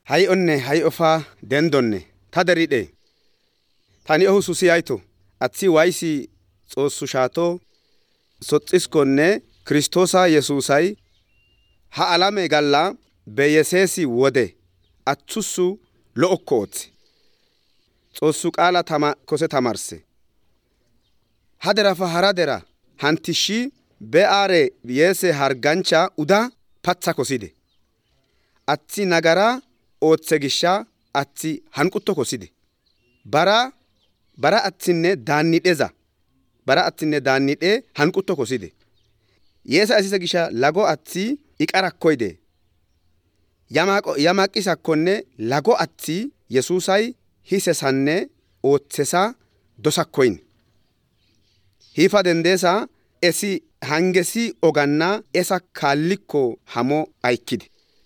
hay onne hay ofa dendonne ta deride tani ohu susiyayto atsi waysi xoossu shaato soxiskonne Kristoosa Yesuusay ha alame galla beyesesi wode atsusu lo'okkoot xoossu qaala kose tamarse hadera fa haradera hantishi be'are yese hargancha uda patsa koside atsi nagara ootse gisha atsi hanqutto koside bara atsinne daannidhe hanqutto koside yesa asise gisha lago atsi iqarakkoyde yamaqisakkonne lago atsi Yesuusay hisesanne ootsesa dosakkoyn hifa dendesa esi hangesi oganna esa kallikko hamo aykide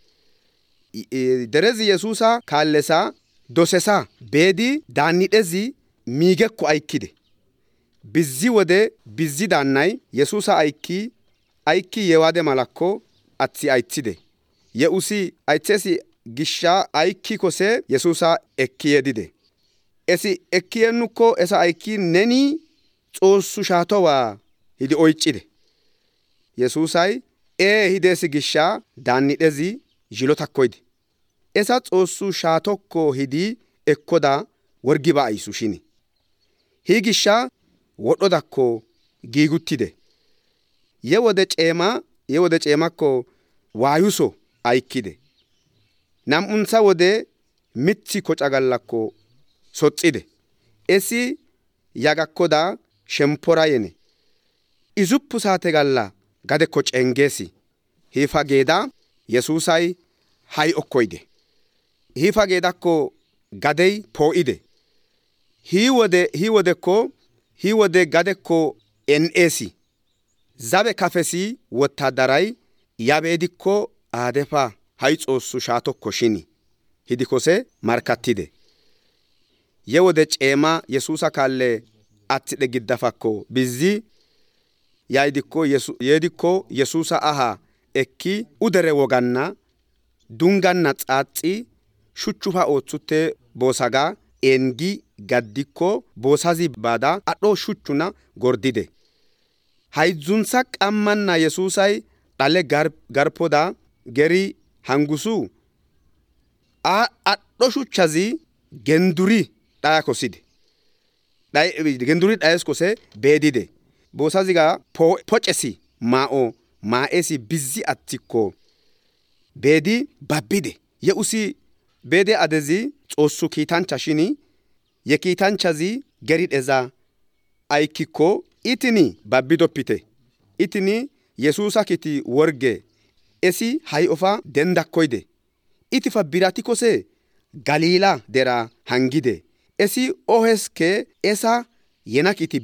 derezi Yesuusa kallesa dosesa beedi daannidhezi miigekko aykide bizzi wode bizzi daannay Yesuusa aykki yewade malakko atsi aytside yeusi aytsesi gisha aykki kose Yesuusa ekki yedide esi ekki yennukko esa aykki neni xoossu shaatowa hidi oyccide Yesuusay hidesi gisha daannidhezi jilotakkoyde esa xoossu shaatokko hidi ekkoda worgiba aysu shini hi gisha wodhodakko giiguttide ye wode ceemakko waayuso aykkide nam'untha wode mithi kocagallakko soxxide esi yagakkoda shempora yene izuppu saate galla gadekko cengeesi hifa geeda Yesuusay hay okkoyde hifa geedakko gadey poo'ide hi wode gadekko en'eesi zabe kafesi wottadaray yabeedikko aadefa hay xoossu shaatokko shini hidikose markattide ye wode ceema Yesuusa kaalle attidhe giddafakko bizzi yeedikko Yesuusa aha ekki udere woganna dunganna xaaxi shuchchufa ootsutte boosaga engi gaddikko boosazi baada adho shuchchuna gordide haydzunsa qammanna Yesuusay dhale garpoda geri hangusu adho shuchchazi genduri dhaya koside genduri dhayes kose beedide boosaziga pocesi maa'esi bizzi attikko beedi babbide yeusi beede adezi xoossu kiitancha shini ye kiitanchazi geri dheza aykikko itini babbidoppite itini Yesuusa kiti worge esi hay ofa dendakkoyde itifa birati kose Galila dera hangide esi oheske esa yenakiti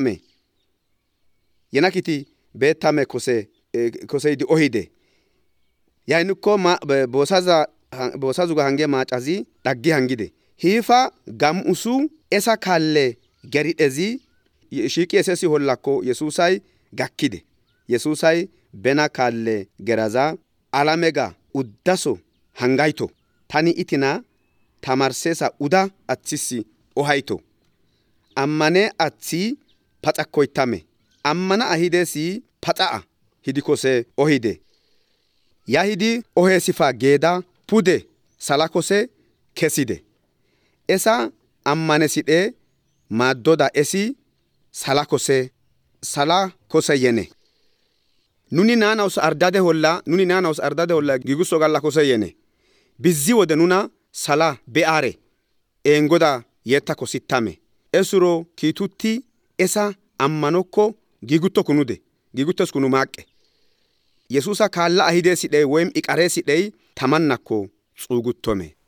beettame kose idi ohide yaynukko boosazuga hange maacazi dhaggi hangide hifa gam'usu esa kaalle geridhezi shiiqi esesi hollakko Yesuusay gakkide Yesuusay bena kaalle geraza alamega uddaso hangayto tani itina tamarsesa uda atsisi ohayto ammane atsi paxakkoytame ammana ahidesi paxaa hidikose ohide yahidi ohesifa geeda pude salakose keside esa ammane sidhe maddoda esi salakose yene nuni naanaus ardade holla giguso galla kose yene bizzi wode nuna sala be'are engoda yettako sittame esuro kitutti esa ammanokko gigutto giguttos kunu maaqe Yesuusa kaalla ahide sidhe woym iqare sidhe tamannakko xuuguttome